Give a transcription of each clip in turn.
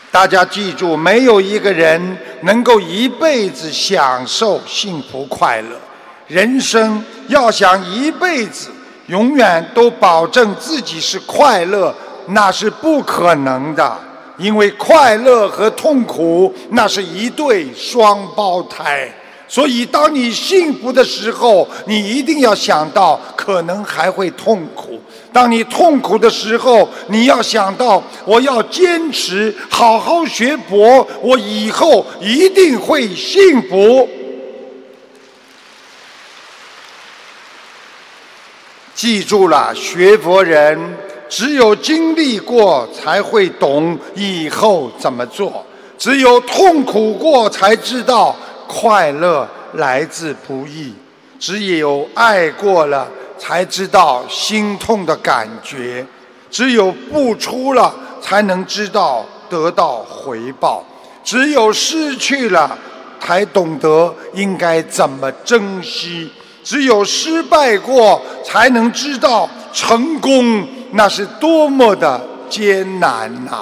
大家记住，没有一个人能够一辈子享受幸福快乐。人生要想一辈子永远都保证自己是快乐，那是不可能的。因为快乐和痛苦那是一对双胞胎。所以当你幸福的时候，你一定要想到可能还会痛苦。当你痛苦的时候，你要想到我要坚持好好学佛，我以后一定会幸福。记住了，学佛人只有经历过才会懂以后怎么做，只有痛苦过才知道快乐来自不易，只有爱过了才知道心痛的感觉，只有付出了才能知道得到回报，只有失去了才懂得应该怎么珍惜，只有失败过才能知道成功那是多么的艰难啊。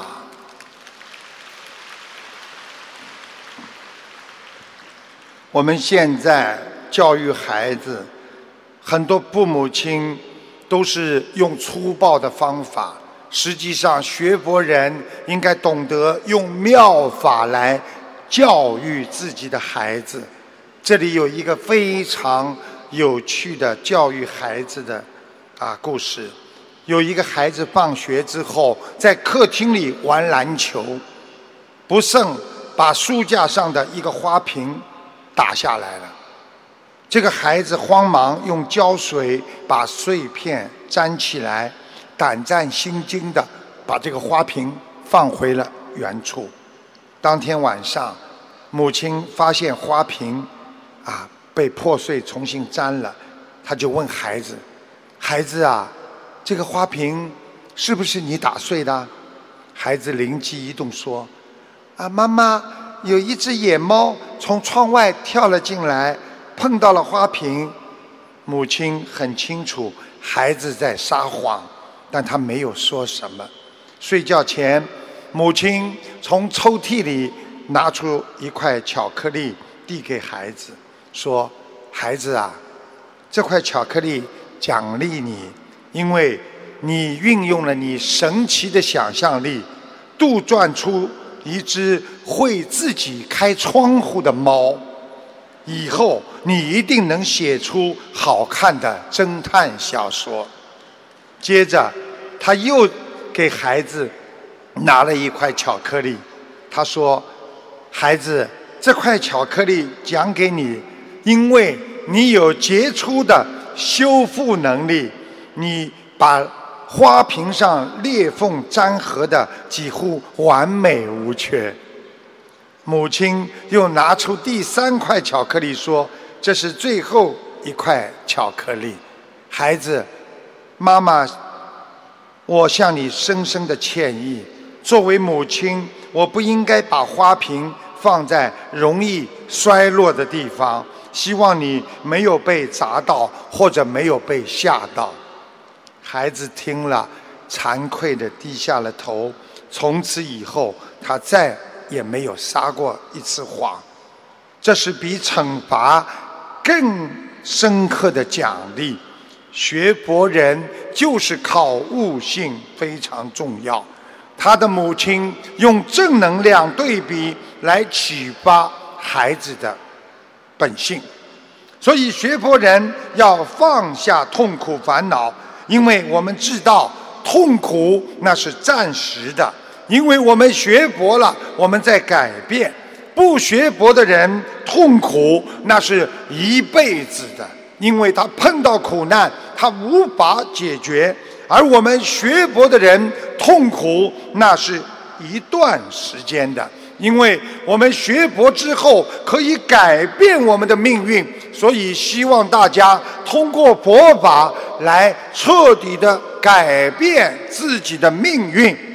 我们现在教育孩子，很多父母亲都是用粗暴的方法，实际上学佛人应该懂得用妙法来教育自己的孩子。这里有一个非常有趣的教育孩子的故事。有一个孩子放学之后在客厅里玩篮球，不慎把书架上的一个花瓶打下来了。这个孩子慌忙用胶水把碎片粘起来，胆战心惊地把这个花瓶放回了原处。当天晚上，母亲发现花瓶被破碎重新粘了，她就问孩子：孩子啊，这个花瓶是不是你打碎的？孩子灵机一动说：妈妈，有一只野猫从窗外跳了进来，碰到了花瓶。母亲很清楚孩子在撒谎，但他没有说什么。睡觉前，母亲从抽屉里拿出一块巧克力递给孩子，说：孩子啊，这块巧克力奖励你，因为你运用了你神奇的想象力，杜撰出一只会自己开窗户的猫，以后你一定能写出好看的侦探小说。接着他又给孩子拿了一块巧克力，他说：孩子，这块巧克力奖给你，因为你有杰出的修复能力，你把花瓶上裂缝粘合的几乎完美无缺。母亲又拿出第3块巧克力说：这是最后一块巧克力，孩子，妈妈，我向你深深的歉意，作为母亲，我不应该把花瓶放在容易衰落的地方，希望你没有被砸到或者没有被吓到。孩子听了，惭愧地低下了头。从此以后，他再也没有撒过一次谎。这是比惩罚更深刻的奖励。学佛人就是靠悟性非常重要。他的母亲用正能量对比来启发孩子的本性。所以学佛人要放下痛苦烦恼，因为我们知道痛苦那是暂时的，因为我们学佛了，我们在改变。不学佛的人痛苦那是一辈子的，因为他碰到苦难他无法解决。而我们学佛的人痛苦那是一段时间的，因为我们学佛之后可以改变我们的命运。所以希望大家通过佛法来彻底的改变自己的命运。